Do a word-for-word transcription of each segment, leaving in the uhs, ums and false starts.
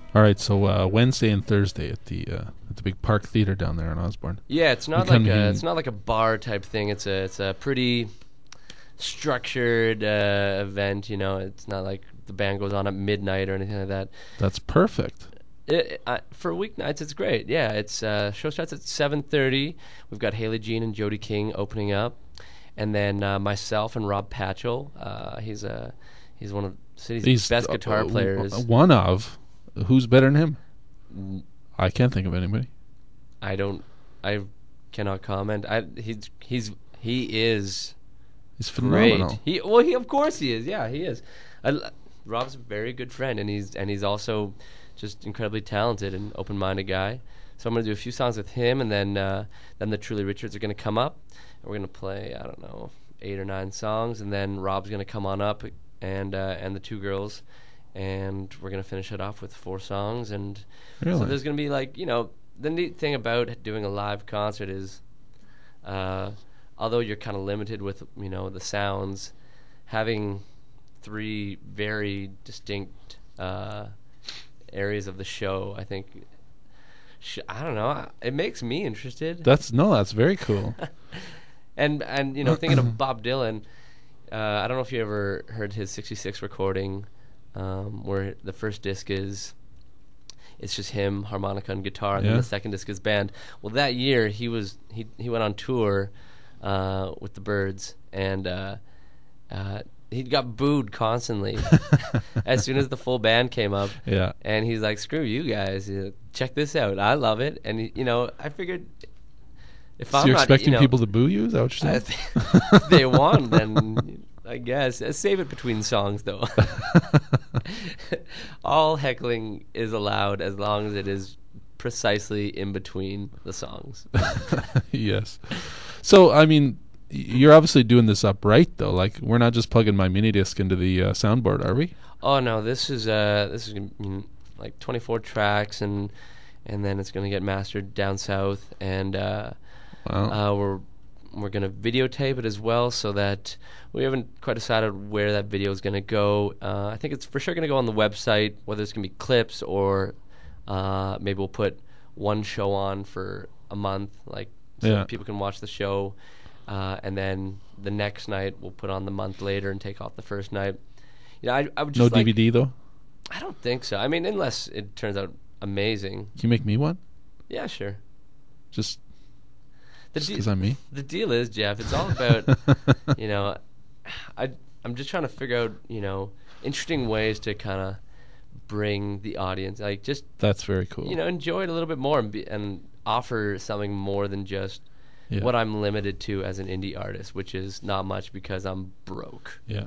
All right, so uh, Wednesday and Thursday at the uh, at the big Park Theater down there in Osborne. Yeah, it's not We like come a here- it's not like a bar type thing. It's a it's a pretty structured uh, event. You know, it's not like the band goes on at midnight or anything like that. That's perfect. It, uh, for weeknights, it's great. Yeah, it's uh, show starts at seven thirty. We've got Haley Jean and Jody King opening up, and then uh, myself and Rob Patchell. Uh, he's a he's one of the city's He's best uh, guitar uh, players. One of. Who's better than him? I can't think of anybody. I don't. I cannot comment. I he's he's he is He's great. phenomenal. He well, he of course he is. Yeah, he is. I, l- Rob's a very good friend, and he's and he's also just incredibly talented and open-minded guy. So I'm gonna do a few songs with him, and then uh, then the Truly Richards are gonna come up, and we're gonna play I don't know eight or nine songs, and then Rob's gonna come on up, and uh, and the two girls, and we're gonna finish it off with four songs, and Really? so there's gonna be like you know the neat thing about doing a live concert is, uh, although you're kind of limited with you know the sounds, having three very distinct uh, areas of the show, I think. Sh- I don't know. It makes me interested. That's no, that's very cool. and and you know, thinking of Bob Dylan, uh, I don't know if you ever heard his sixty-six recording, um, where the first disc is. It's just him, harmonica and guitar, and Yeah. then the second disc is band. Well, that year he was he he went on tour uh, with the Byrds, and uh, uh, he got booed constantly as soon as the full band came up. Yeah. And he's like, "Screw you guys! You check this out. I love it." And he, you know, I figured if So I'm you're not, expecting you know, people to boo you? Is that what you're I saying? th- if they won, then I guess uh, save it between songs, though. All heckling is allowed as long as it is precisely in between the songs. Yes. So, I mean, y- you're obviously doing this upright, though. Like, we're not just plugging my mini disc into the uh, soundboard, are we? Oh no, this is uh this is gonna be like twenty-four tracks, and and then it's gonna get mastered down south, and uh, Wow. uh, we're we're gonna videotape it as well, so that we haven't quite decided where that video is gonna go. Uh, I think it's for sure gonna go on the website, whether it's gonna be clips or uh, maybe we'll put one show on for a month, like so Yeah. that people can watch the show, uh, and then the next night we'll put on the month later and take off the first night. You know, I, I would no just like, D V D, though? I don't think so. I mean, unless it turns out amazing. Can you make me one? Yeah, sure. Just The because I'm me? The deal is, Jeff, it's all about, you know, I, I'm just trying to figure out, you know, interesting ways to kind of bring the audience, like just, That's very cool. you know, enjoy it a little bit more and, be, and offer something more than just Yeah. what I'm limited to as an indie artist, which is not much because I'm broke. Yeah.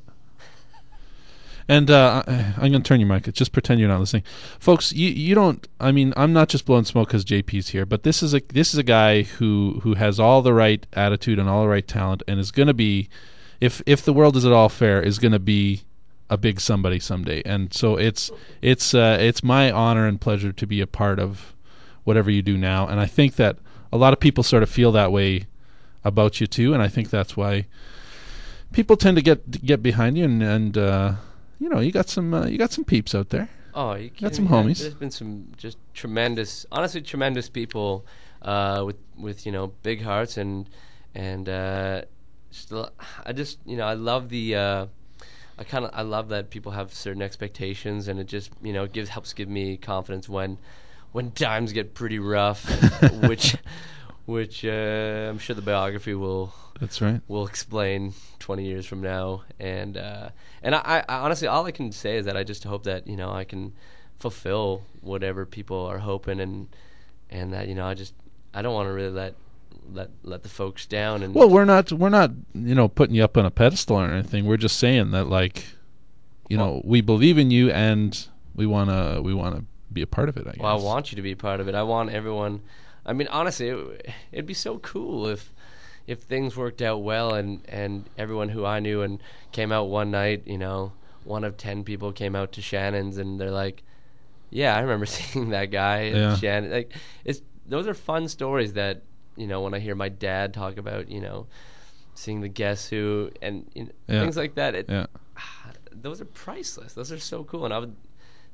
And uh, I- I'm going to turn your mic. Just pretend you're not listening, folks. You you don't. I mean, I'm not just blowing smoke because J P's here, but this is a this is a guy who who has all the right attitude and all the right talent, and is going to be, if if the world is at all fair, is going to be a big somebody someday. And so it's it's uh, it's my honor and pleasure to be a part of whatever you do now. And I think that a lot of people sort of feel that way about you too, and I think that's why people tend to get get behind you, and and uh, you know, you got some uh, you got some peeps out there. Oh, you Got kidding some me? Yeah, homies. There's been some just tremendous, honestly, tremendous people uh, with with you know big hearts and and uh, just, l- I just you know I love the uh, I kind of I love that people have certain expectations, and it just you know gives helps give me confidence when when times get pretty rough, which which uh, I'm sure the biography will That's right. will explain twenty years from now. And uh, and I, I honestly, all I can say is that I just hope that you know I can fulfill whatever people are hoping, and and that you know I just I don't want to really let let let the folks down. And Well, we're not we're not you know putting you up on a pedestal or anything. We're just saying that, like, you know, we believe in you, and we wanna we wanna be a part of it. I guess. well, I want you to be a part of it. I want everyone. I mean, honestly, it, it'd be so cool if if things worked out well, and, and everyone who I knew and came out one night, you know, one of ten people came out to Shannon's, and they're like, "Yeah, I remember seeing that guy at Yeah. Shannon." Like, it's those are fun stories that you know when I hear my dad talk about, you know, seeing the Guess Who and you know, Yeah. things like that. It, Yeah. those are priceless. Those are so cool, and I would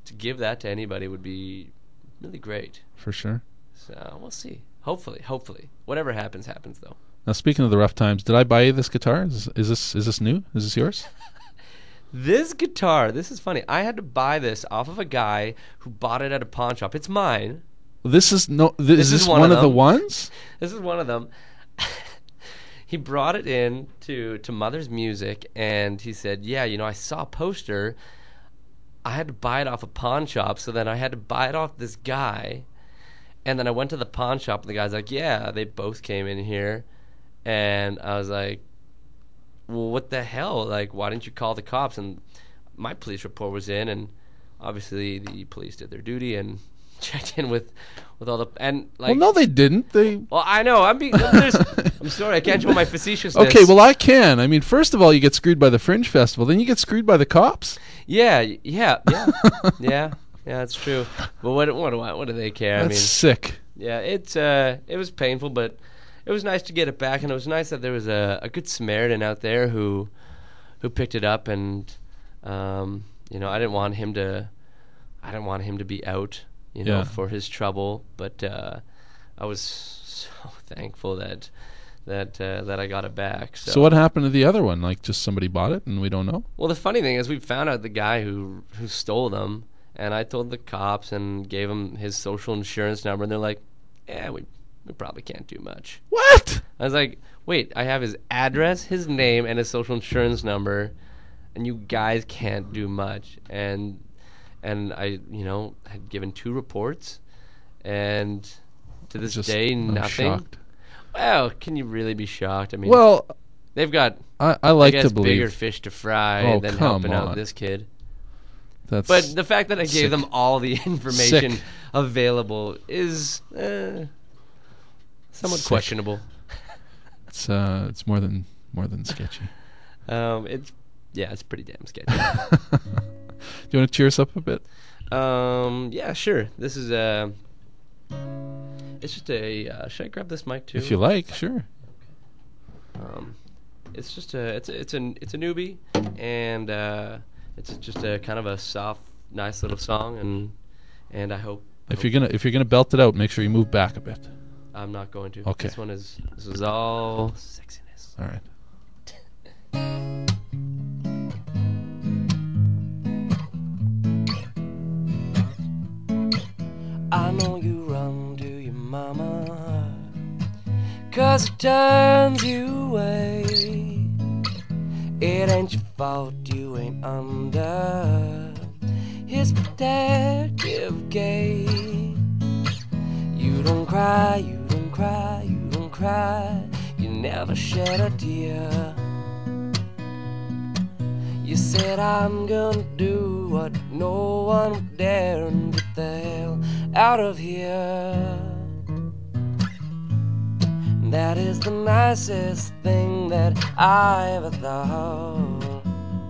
to give that to anybody would be really great. For sure. So we'll see. Hopefully, hopefully, whatever happens, happens though. Now, speaking of the rough times, did I buy you this guitar? Is, is this is this new? Is this yours? This guitar, this is funny. I had to buy this off of a guy who bought it at a pawn shop. It's mine. This is no. This, This is is this one one, of of the them. ones? This is one of them. He brought it in to, to Mother's Music, and he said, yeah, you know, I saw a poster. I had to buy it off a pawn shop, so then I had to buy it off this guy. And then I went to the pawn shop, and the guy's like, yeah, they both came in here. And I was like, well, what the hell? Like, why didn't you call the cops? And my police report was in, and obviously the police did their duty and checked in with, with all the and like. Well, no, they didn't. They. Well, I know. I'm being. there's- I'm sorry. I can't show my facetiousness. Okay, well, I can. I mean, first of all, you get screwed by the Fringe Festival, then you get screwed by the cops. Yeah, y- yeah, yeah, yeah, yeah. That's true. But what, what do I, what do they care? That's I mean, sick. yeah, it's uh, it was painful, but it was nice to get it back, and it was nice that there was a, a good Samaritan out there who, who picked it up, and um, you know, I didn't want him to, I didn't want him to be out, you know, Yeah. for his trouble, but uh, I was so thankful that that uh, that I got it back. So. So what happened to the other one? Like, just somebody bought it and we don't know? Well, the funny thing is, we found out the guy who who stole them, and I told the cops and gave him his social insurance number, and they're like, "Yeah, we we probably can't do much." What? I was like, "Wait, I have his address, his name, and his social insurance number, and you guys can't do much." And and I, you know, had given two reports, and to this Just- day, I'm nothing. shocked. Well, can you really be shocked? I mean, Well, they've got. I, I like I to guess bigger believe fish to fry Oh, than come helping out on. this kid. that's. But the fact that I sick. gave them all the information Sick. available is uh, somewhat Sick. questionable. it's uh, it's more than more than sketchy. Um, it's yeah, it's pretty damn sketchy. Do you want to cheer us up a bit? um, yeah, sure. This is uh, it's just a. Uh, should I grab this mic too? If you like, sure. Um, it's just a. It's a, it's a it's a newbie, and uh, it's just a kind of a soft, nice little song, and and I hope. If you're gonna if you're gonna belt it out, make sure you move back a bit. I'm not going to. Okay. This one is. This is all sexiness. All right. I know you run to your mama, 'cause it turns you away. It ain't your fault you ain't under his protective gate. You don't cry, you don't cry, you don't cry, you never shed a tear. You said I'm gonna do what no one would dare and get the hell out of here. That is the nicest thing that I ever thought.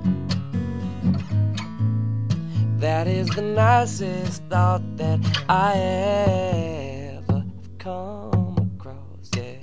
That is the nicest thought that I ever have come across, yeah.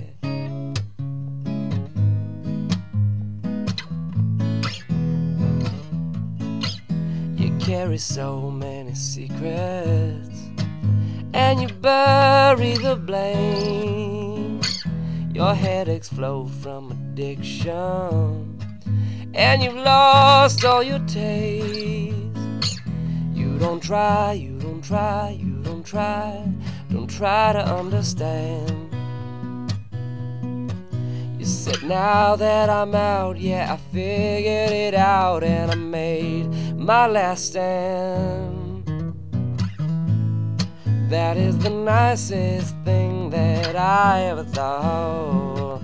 You carry so many secrets, and you bury the blame. Your headaches flow from addiction, and you've lost all your taste. You don't try, you don't try, you don't try, don't try to understand. You said now that I'm out, yeah, I figured it out, and I made my last stand. That is the nicest thing that I ever thought.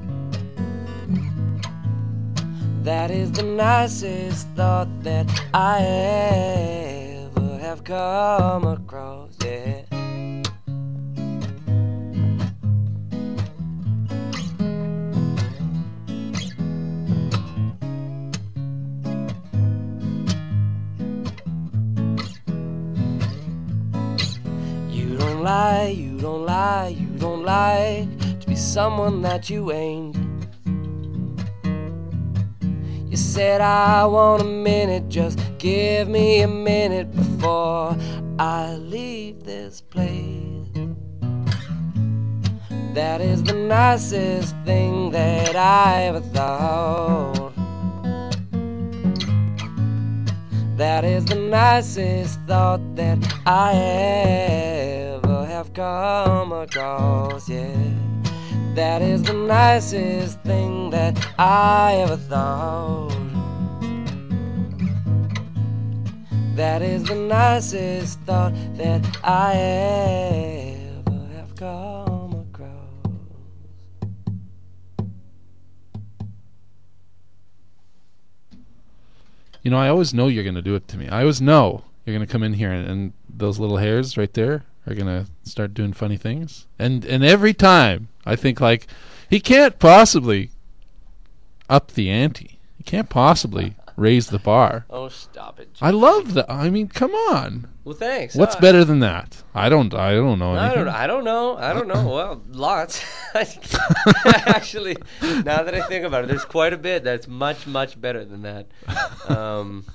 That is the nicest thought that I ever have come across, yeah. You don't lie, you don't lie, you don't like to be someone that you ain't. You said I want a minute, just give me a minute before before I leave this place. That is the nicest thing that I ever thought. That is the nicest thought that I ever have come across, yeah. That is the nicest thing that I ever thought. That is the nicest thought that I ever have come across. You know, I always know you're going to do it to me. I always know you're going to come in here and, and those little hairs right there are going to start doing funny things. And and every time I think, like, he can't possibly up the ante. He can't possibly raise the bar. Oh, stop it. I love that. I mean, come on. Well, thanks. What's Uh, better than that? I don't I don't know I anything. don't, I don't know. I don't know. Well, lots. Actually, now that I think about it, there's quite a bit that's much, much better than that. Um,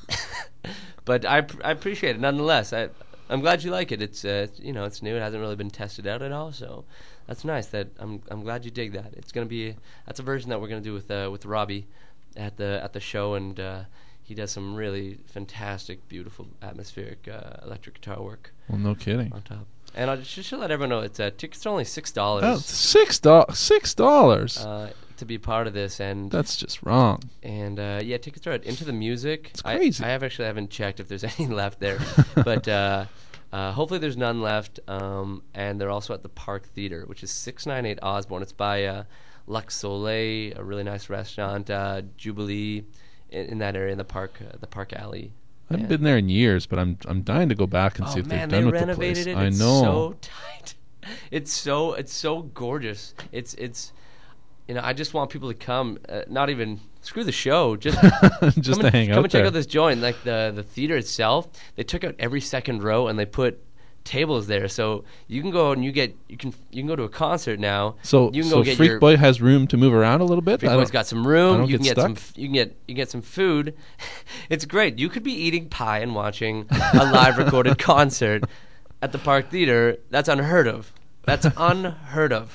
but I, pr- I appreciate it nonetheless. I, I'm glad you like it. It's uh, you know, it's new. It hasn't really been tested out at all, so that's nice. That I'm I'm glad you dig that. It's gonna be that's a version that we're gonna do with uh, with Robbie at the at the show, and uh, he does some really fantastic, beautiful, atmospheric uh, electric guitar work. Well, no kidding. On top. And I just should let everyone know it's uh, tickets are only six dollars. Oh, six dollars. Six dollars. Uh, to be part of this, and That's just wrong. and uh, yeah, tickets are at Into the Music. It's crazy. I, I have actually haven't checked if there's any left there, but uh, uh, hopefully there's none left. Um, and they're also at the Park Theater, which is six ninety-eight Osborne. It's by uh, Lux Soleil, a really nice restaurant. Uh, Jubilee, in, in that area, in the park, uh, the Park Alley. I haven't And- been there in years, but I'm I'm dying to go back and oh see if man, they've they done with the renovated place. it. I It's know. so tight. It's so it's so gorgeous. It's it's you know, I just want people to come. Uh, not even screw the show. Just Just come to and, hang come out and check there. out this joint. Like the the theater itself, they took out every second row and they put tables there, so you can go and you get you can you can go to a concert now. So you can so go get Freak your Boy has room to move around a little bit. Freak I Boy's don't- got some I room. don't You get can get some. stuck? f- You can get you can get some food. It's great. You could be eating pie and watching a live recorded concert at the Park Theater. That's unheard of. That's unheard of.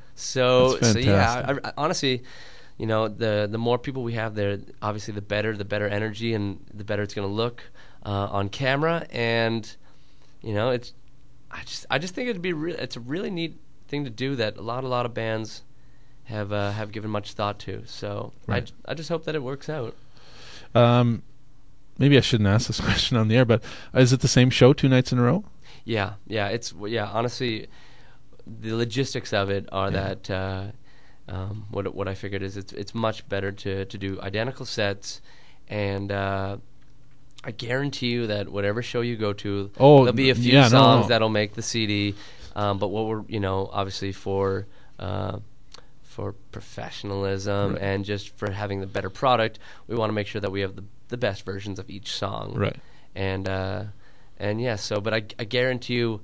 So That's so yeah. fantastic. I, I, honestly, you know, the the more people we have there, obviously the better, the better energy, and the better it's going to look uh, on camera. And you know, it's I just I just think it'd be re- it's a really neat thing to do that a lot a lot of bands have uh, have given much thought to. So I, Right. j- I just hope that it works out. Um, maybe I shouldn't ask this question on the air, but is it the same show two nights in a row? Yeah, yeah, it's yeah. Honestly, the logistics of it are Yeah. that uh, um, what what I figured is it's it's much better to to do identical sets, and uh, I guarantee you that whatever show you go to, Oh, there'll be a few yeah, no, songs no. that'll make the C D. Um, but what we're you know obviously for uh, for professionalism Right. and just for having the better product, we want to make sure that we have the the best versions of each song. Right. And uh, and yeah, so but I, I guarantee you,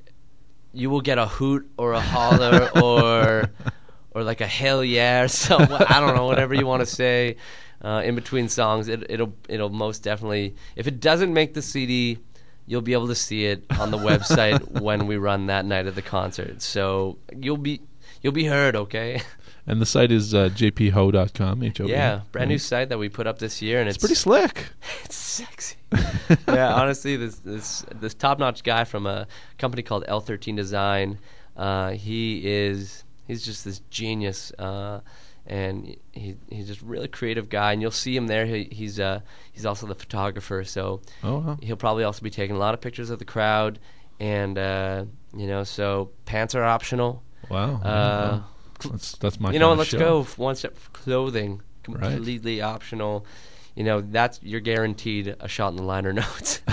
you will get a hoot or a holler or or like a hell yeah or something. I don't know, whatever you want to say uh, in between songs. It, it'll it'll most definitely. If it doesn't make the C D, you'll be able to see it on the website when we run that night of the concert. So you'll be you'll be heard, okay? And the site is uh, j p ho dot com. H O B. Yeah, brand new Right. site that we put up this year, and It's it's pretty slick. It's sexy. Yeah, honestly, this this this top-notch guy from a company called L thirteen Design, uh, he is he's just this genius, uh, and he he's just a really creative guy. And you'll see him there. He, he's uh he's also the photographer, so Oh, wow. he'll probably also be taking a lot of pictures of the crowd. And uh, you know, so pants are optional. Wow. Uh, Wow. That's that's my. you know, kind of let's show. go f- one step for clothing, Right. completely optional. You know, that's you're guaranteed a shot in the liner notes.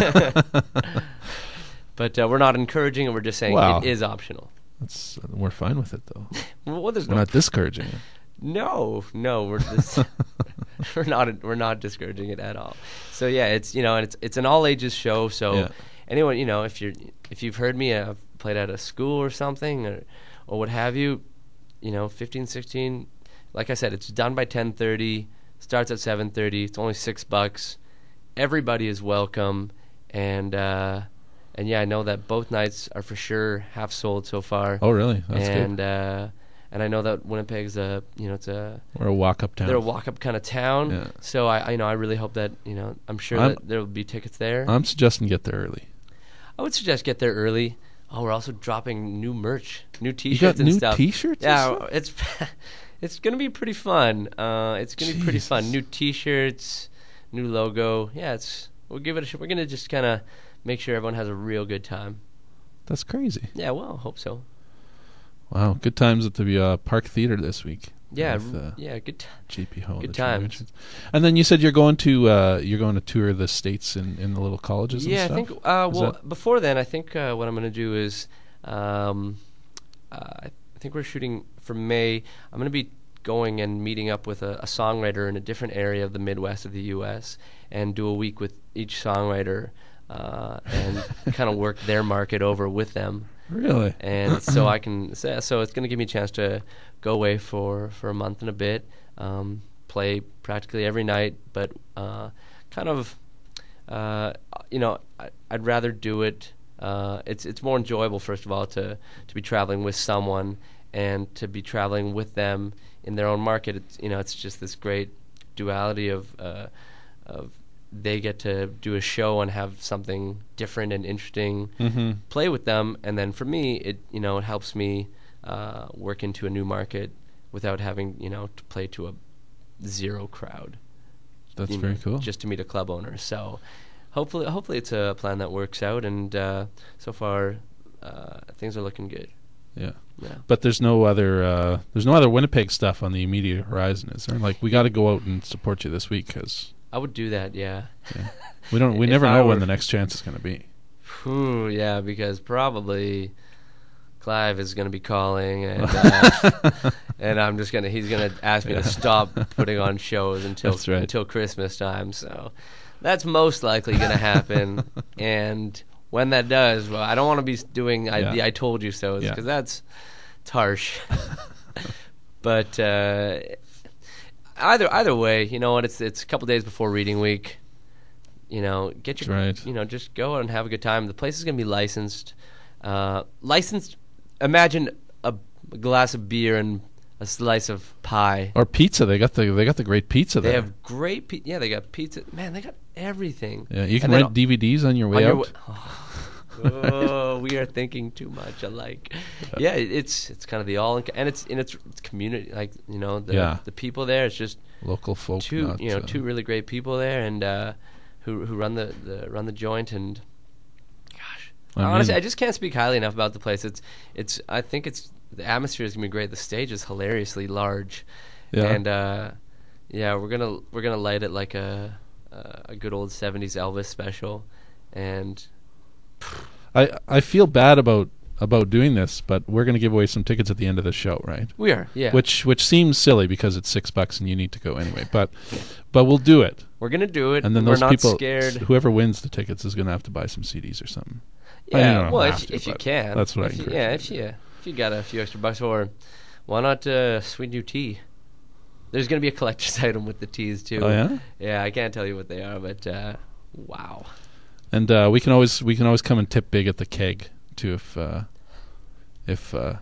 But uh, we're not encouraging it. We're just saying Wow. it is optional. That's we're fine with it though. Well, there's We're no, not discouraging it. no, no, we're just, we're not we're not discouraging it at all. So yeah, it's you know, and it's it's an all ages show. So Yeah. anyone, you know, if you're if you've heard me, uh, played at a school or something, or or what have you, you know, fifteen, sixteen. Like I said, it's done by ten thirty. Starts at seven thirty. It's only six bucks. Everybody is welcome, and uh, and yeah, I know that both nights are for sure half sold so far. Oh, really? That's and good. uh, and I know that Winnipeg's a you know it's a We're a walk-up town. they're a walk-up kind of town. Yeah. So I, I you know I really hope that you know I'm sure I'm- that there will be tickets there. I'm suggesting get there early. I would suggest get there early. Oh, we're also dropping new merch, new You T-shirts got and new stuff. T-shirts? and Yeah, stuff? it's it's gonna be pretty fun. Uh, it's gonna be pretty fun. Jesus. New T-shirts, new logo. Yeah, it's we'll give it a. Sh- we're gonna just kind of make sure everyone has a real good time. That's crazy. Yeah, well, hope so. Wow, good times at the uh, Park Theater this week. Yeah, with, uh, yeah, good. T- J P Ho. Good the times. Conventions. And then you said you're going to uh, you're going to tour the states in, in the little colleges. yeah, I and think. stuff? Uh, Is well, that- before then, I think uh, what I'm gonna do is, um, uh, I think we're shooting for May. I'm gonna be going and meeting up with a, a songwriter in a different area of the Midwest of the U S and do a week with each songwriter uh, and kind of work their market over with them. Really? And so I can so so it's going to give me a chance to go away for, for a month and a bit, um, play practically every night, but uh, kind of uh, you know I, I'd rather do it. Uh, it's it's more enjoyable, first of all, to to be traveling with someone and to be traveling with them in their own market. It's, you know, it's just this great duality of uh, of they get to do a show and have something different and interesting Mm-hmm. play with them, and then for me, it you know it helps me uh, work into a new market without having you know to play to a zero crowd. That's you very know, cool. Just to meet a club owner. So hopefully, hopefully it's a plan that works out, and uh, so far uh, things are looking good. Yeah. Yeah. But there's no other uh, there's no other Winnipeg stuff on the immediate horizon, is there? Like we got to go out and support you this week because I would do that. Yeah. we don't we If never I know were- when the next chance is going to be. Whew, yeah, because probably Clive is going to be calling, and uh, and I'm just gonna he's gonna ask me Yeah. to stop putting on shows until That's right. until Christmas time. So that's most likely going to happen. And when that does, well, I don't want to be doing I, Yeah. the I told you so, because Yeah. that's it's harsh. But uh, either either way, you know what? It's it's a couple days before reading week. You know, get your That's right. you know just go and have a good time. The place is going to be licensed. Uh, licensed. Imagine a, a glass of beer and a slice of pie. Or pizza. They got the they got the great pizza They there. have great pi- yeah. They got pizza. Man, they got everything. Yeah, you can And then rent D V Ds on your way on your out. wa- oh, we are thinking too much alike. Yeah, it, it's it's kind of the all, and it's and it's, it's community, like you know the Yeah. the people there. It's just Local folk. two not, you know uh, two really great people there, and uh, who who run the, the run the joint. And gosh, I honestly, mean- I just can't speak highly enough about the place. It's it's I think it's the atmosphere is gonna be great. The stage is hilariously large, Yeah. and uh, yeah, we're gonna we're gonna light it like a uh, a good old seventies Elvis special, and. I I feel bad about about doing this, but we're going to give away some tickets at the end of the show, right? We are, yeah. Which which seems silly because it's six bucks and you need to go anyway. But but we'll do it, We're gonna do it, and then we're those not people, scared. whoever wins the tickets, is going to have to buy some C Ds or something. I mean, Yeah, you don't well, have if, to, if you but can, that's what I if you, encourage yeah, you if to you if you got a few extra bucks, or why not uh, sweet new tea? There's gonna be a collector's item with the teas too. Oh yeah, Yeah, I can't tell you what they are, but uh, wow. and uh, we can always we can always come and tip big at the keg too if uh, if uh,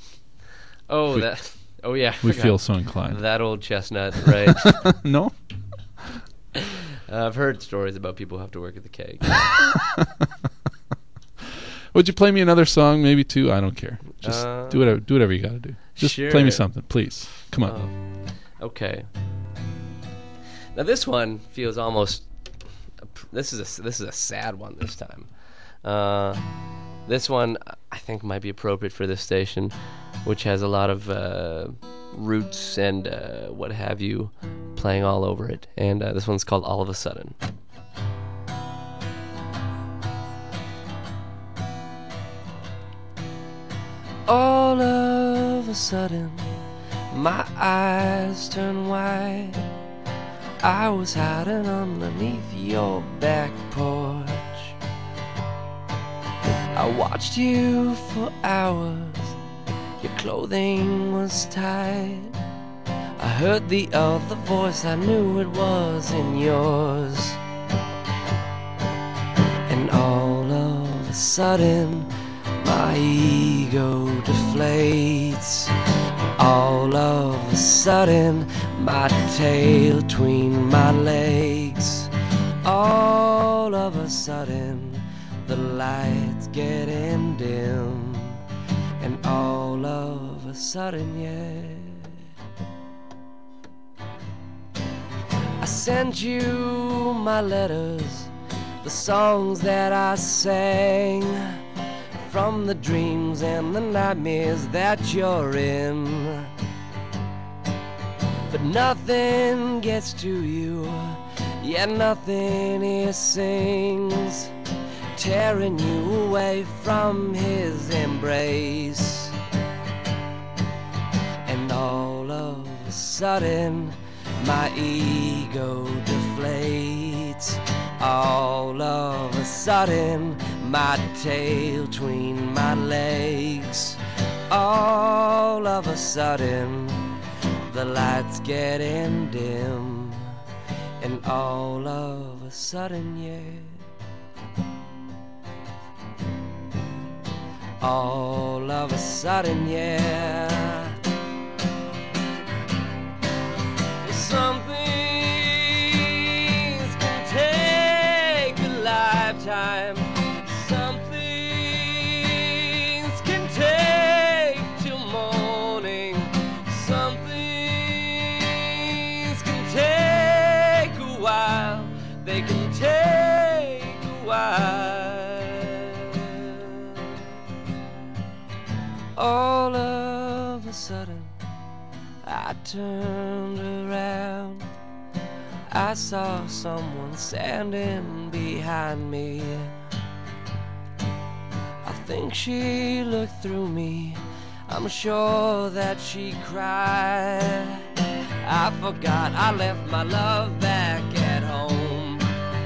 Oh, we- that. Oh yeah, I we forgot. feel so inclined. that old chestnut, right? No. uh, I've heard stories about people who have to work at the keg. Would you play me another song, maybe two? I don't care. Just Uh, do whatever do whatever you got to do. Just play me sure. something, please. Come on. Oh, okay. Now this one feels almost. This is a this is a sad one this time. Uh, this one I think might be appropriate for this station, which has a lot of uh, roots and uh, what have you playing all over it. And uh, this one's called All of a Sudden. All of a sudden, my eyes turn wide. I was hiding underneath your back porch. I watched you for hours. Your clothing was tight. I heard the other voice. I knew it wasn't yours. And sudden my ego deflates. All of a sudden my tail between my legs. All of a sudden the lights getting dim. And all of a sudden, yeah, I sent you my letters, the songs that I sang, from the dreams and the nightmares that you're in. But nothing gets to you, yeah, nothing here sings, tearing you away from his embrace. And all of a sudden my ego deflates. All of a sudden my tail between my legs. All of a sudden the lights getting dim. And all of a sudden, yeah, all of a sudden, yeah, some things can take a lifetime. Some things can take till morning. Some things can take a while. They can take a while. All of a sudden I turned around. I saw someone standing behind me. I think she looked through me. I'm sure that she cried. I forgot I left my love back at home.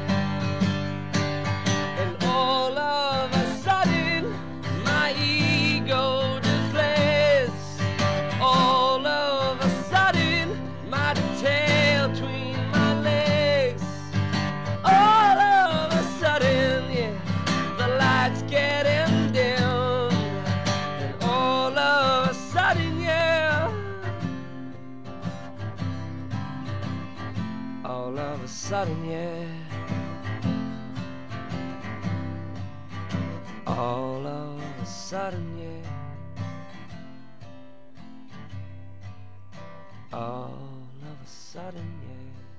And all of a sudden my ego deflates. All of a sudden my tail between my legs. All of a sudden, yeah, the lights getting dim. And all of a sudden, yeah, all of a sudden, yeah, all of a sudden, yeah, all of a sudden, yeah.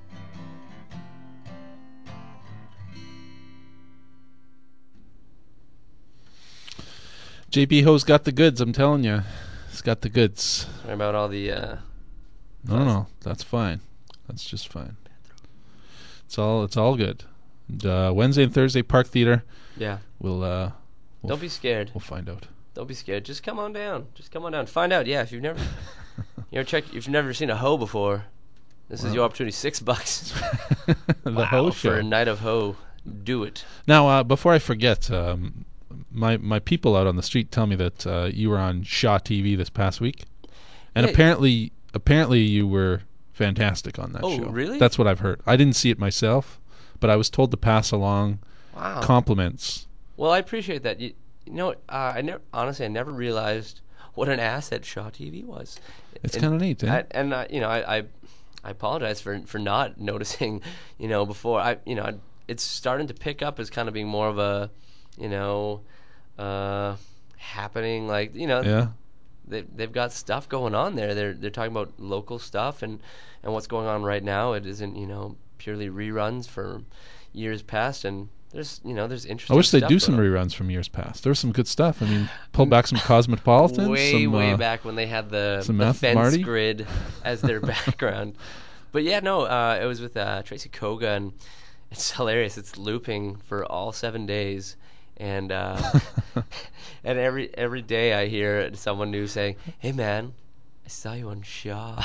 J P Ho's got the goods, I'm telling you. He's got the goods. Sorry about all the uh No, no, no, that's fine. That's just fine. It's all it's all good. And, uh, Wednesday and Thursday, Park Theater. yeah. We'll uh, we'll Don't be scared. We'll find out. Don't be scared. Just come on down. Just come on down. Find out. Yeah, if you've never, you ever check, if you've never seen a hoe before, this Wow. is your opportunity. Six bucks. The Wow, Ho for a Show. night of hoe. Do it. Now, uh, before I forget, um, my my people out on the street tell me that uh, you were on Shaw T V this past week, and Yeah. apparently, apparently you were fantastic on that Oh, show. really? That's what I've heard. I didn't see it myself, but I was told to pass along Wow. compliments. Well, I appreciate that. You, you know, uh, I never honestly, I never realized what an asset Shaw T V was. It's And kind of neat, eh? I, and uh, you know, I, I I apologize for for not noticing. You know, before I, you know, I, it's starting to pick up as kind of being more of a, you know, uh, happening. Like, you know, Yeah. they they've got stuff going on there. They're they're talking about local stuff and and what's going on right now. It isn't, you know, purely reruns for years past, and there's, you know, there's interesting. I wish they'd stuff do some going on. reruns from years past. There was some good stuff. I mean, pull back some Cosmopolitan. way some, way uh, back when they had the, some the Meth fence Marty? grid as their background. But yeah, no, uh, it was with uh, Tracy Koga, and it's hilarious. It's looping for all seven days, and uh, and every every day I hear someone new saying, "Hey man, I saw you on Shaw,"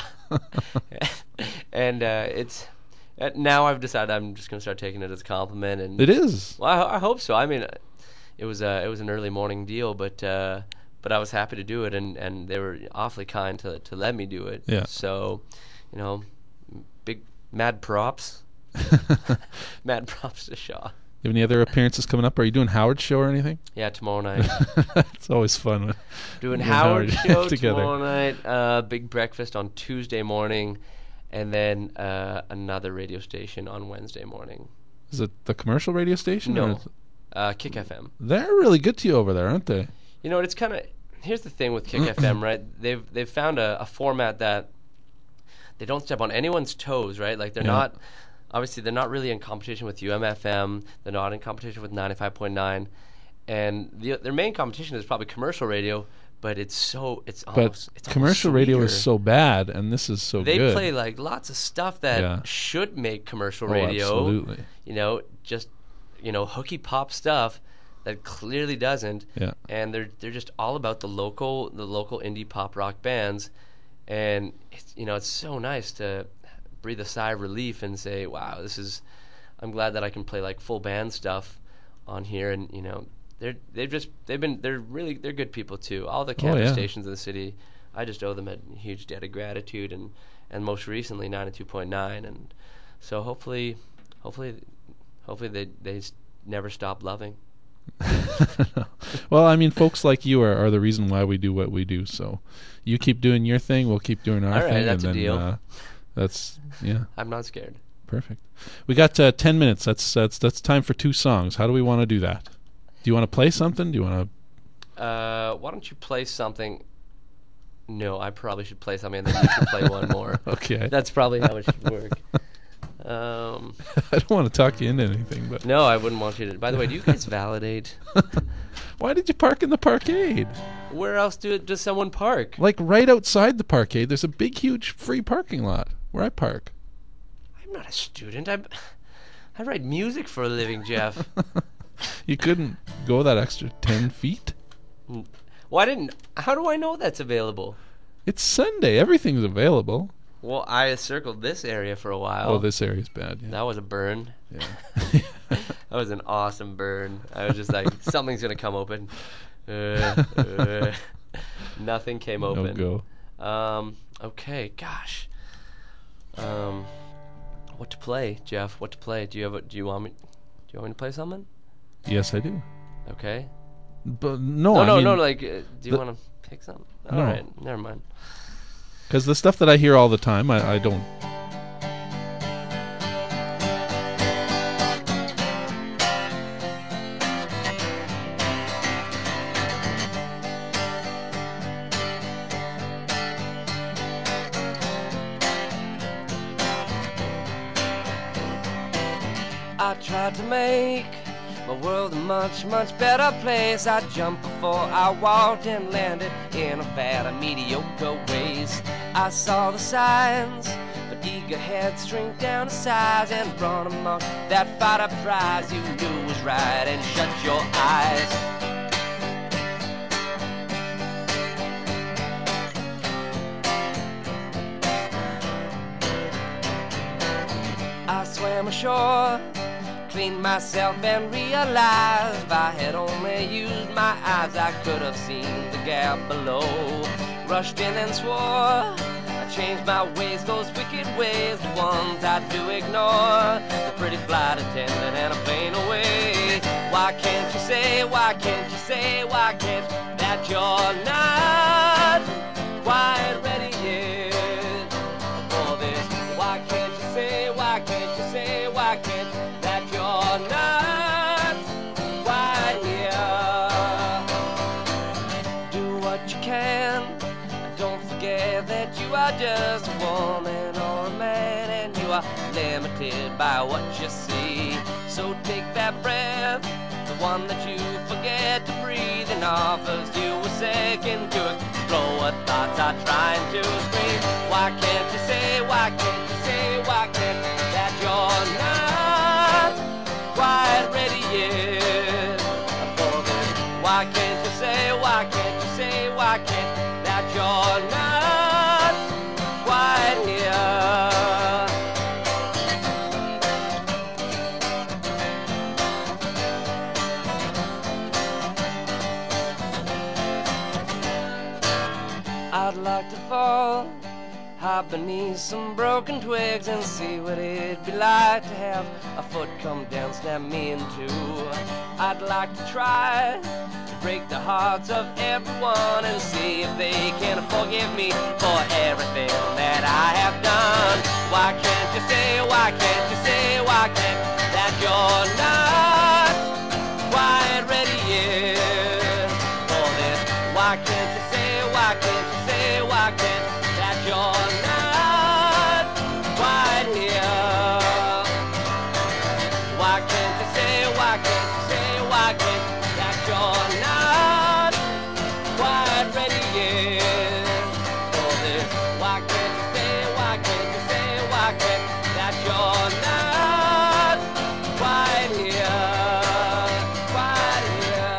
and uh, it's uh, now I've decided I'm just gonna start taking it as a compliment. And It is. well, I, I hope so. I mean, uh, it was uh, it was an early morning deal, but uh, but I was happy to do it, and, and they were awfully kind to to let me do it. Yeah. So, you know, big mad props, mad props to Shaw. You have any other appearances coming up? Are you doing Howard's show or anything? Yeah, tomorrow night. It's always fun. When Doing when Howard's Howard show together. tomorrow night. Uh, big breakfast on Tuesday morning, and then uh, another radio station on Wednesday morning. Is it the commercial radio station? or No, is it- uh, Kick F M. They're really good to you over there, aren't they? You know, it's kind of here's the thing with Kick F M, right? They've they've found a, a format that they don't step on anyone's toes, right? Like they're Yeah. not obviously they're not really in competition with U M F M. They're not in competition with ninety-five point nine, and the, their main competition is probably commercial radio. But it's so it's But almost it's commercial almost radio is sweeter. so bad, and this is so They good. play like lots of stuff that Yeah. should make commercial Oh, radio. absolutely. You know, just you know, hooky pop stuff that clearly doesn't. Yeah. And they're they're just all about the local the local indie pop rock bands, and it's, you know, it's so nice to breathe a sigh of relief and say, wow, this is. I'm glad that I can play like full band stuff on here, and you know, they're they've just they've been they're really they're good people too. All the campus yeah. stations in the city, I just owe them a huge debt of gratitude, and and most recently ninety-two point nine, and so hopefully, hopefully, hopefully they they s- never stop loving. Well, I mean, folks like you are, are the reason why we do what we do. So you keep doing your thing, we'll keep doing our All right, thing. that's a and then, deal. Uh, that's, yeah, I'm not scared. perfect. We got uh, ten minutes. That's, that's, that's time for two songs. How do we want to do that? Do you want to play something? Do you want Uh, why don't you play something? No, I probably should play something, and then you should play one more. to? Okay. That's probably how it should work. Um, I don't want to talk you into anything, but no, I wouldn't want you to. By the way, do you guys validate? why did you park in the parkade? Where else do does someone park? Like right outside the parkade, there's a big, huge free parking lot where I park. I'm not a student. I I write music for a living, Jeff. You couldn't go that extra ten feet? Why didn't? How do I know that's available? It's Sunday. Everything's available. Well, I circled this area for a while. Oh, this area's bad. Yeah. That was a burn. Yeah. That was an awesome burn. I was just like, something's gonna come open. Uh, uh, nothing came No open. go. Um. Okay. Gosh. Um. What to play, Jeff? What to play? Do you have? A, do you want me? Do you want me to play something? Yes, I do. Okay. But no, No, I no, mean, no. Like, uh, do you the- want to pick something? All No. right. Never mind. because the stuff that I hear all the time, I, I don't. I tried to make my world a much, much better place. I jumped before I walked and landed in a vat of mediocre waste. I saw the signs, but eager heads shrink down to size and run amok that fighter prize you knew was right and shut your eyes. I swam ashore, cleaned myself and realized if I had only used my eyes I could have seen the gap below. Rushed in and swore I changed my ways, those wicked ways, the ones I do ignore. The pretty flight attendant and a plane away. Why can't you say, why can't you say, why can't that you're not quite ready yet for this? Why can't you say, why can't you say, why can't that you're not quite here? Do what you can, and don't forget that you are just a woman or a man, and you are limited by what you see. So take that breath, the one that you forget to breathe, and offers you a second to explore what thoughts are trying to scream. Why can't you say, why can't you say, why can't that you're not quite ready yet for this? Why can't you say, why can't you say, why can't that you're not quite here? I'd like to fall hop beneath some broken twigs and see what it'd be like to have a foot come down, snap me in two. I'd like to try to break the hearts of everyone and see if they can forgive me for everything that I have done. Why can't you say, why can't you say, why can't that you're not quite ready yet for this? Why can't you say, why can't you say, why can't that you're not quite here? Why can't you say, why can't you say, why can't that you're not quite ready yet for this? Why can't you say, why can't you say, why can't that you're not quite here, quite here?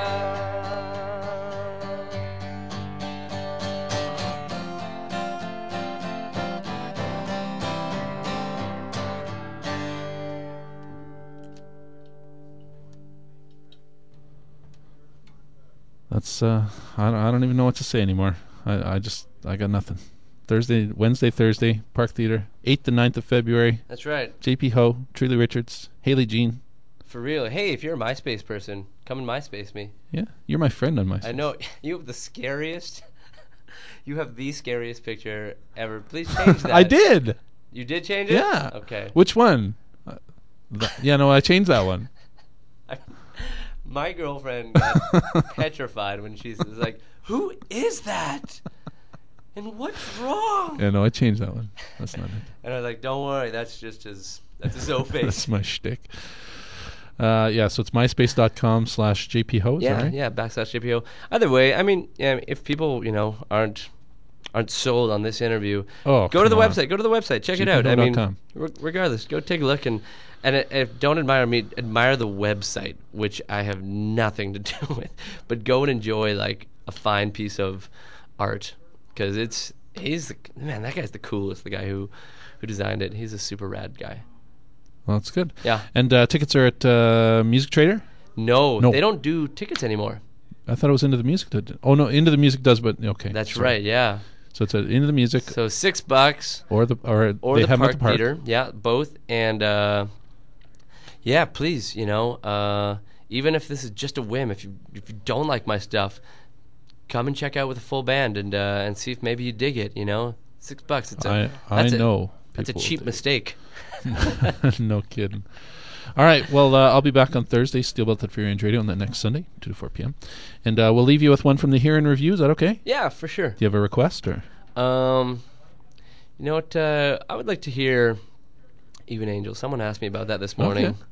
That's uh, I don't, I don't even know what to say anymore. I, I just I got nothing. Thursday, Wednesday, Thursday, Park Theater, eighth to ninth of February. That's right. J P Ho, Truly Richards, Haley Jean. For real. Hey, if you're a MySpace person, come and MySpace me. Yeah, you're my friend on my. I know you have the scariest. You have the scariest picture ever. Please change that. I did. You did change it? Yeah. Okay. Which one? Uh, th- yeah, no, I changed that one. I, my girlfriend got petrified when she was like, "Who is that? And what's wrong?" Yeah, no, I changed that one. That's not it. And I was like, "Don't worry, that's just his. That's his O face." That's my shtick. Uh, yeah, so it's myspace.com slash JPHo, is yeah, that right? yeah, backslash J P O. Either way, I mean, yeah, if people, you know, aren't aren't sold on this interview, Oh, go to the come on. website. Go to the website. Check it out. I J P Ho mean, dot com. re- regardless, go take a look and and uh, if don't admire me, admire the website, which I have nothing to do with. But go and enjoy like a fine piece of art because it's he's the, man. That guy's the coolest. The guy who who designed it. He's a super rad guy. Well, that's good. Yeah. And uh, tickets are at uh, Music Trader? No, No. they don't do tickets anymore. I thought it was Into the Music. That did. Oh, no, Into the Music does, but okay. That's sorry. right. Yeah. So it's at Into the Music So six bucks. or the or, Or they the have them Park, at the park. Theater, yeah, both, and uh, yeah, please, you know, uh, even if this is just a whim, if you if you don't like my stuff, come and check out with a full band and uh, and see if maybe you dig it. You know, six bucks. It's a, I, I that's a- know. That's a people cheap will do. mistake. No kidding. All right. Well, uh, I'll be back on Thursday, Steel Belted Fury Range Radio, on that next Sunday, two to four p.m. And uh, we'll leave you with one from the Here in Review. Is that okay? Yeah, for sure. Do you have a request? Or Um, you know what? Uh, I would like to hear Even Angel. Someone asked me about that this morning. Okay.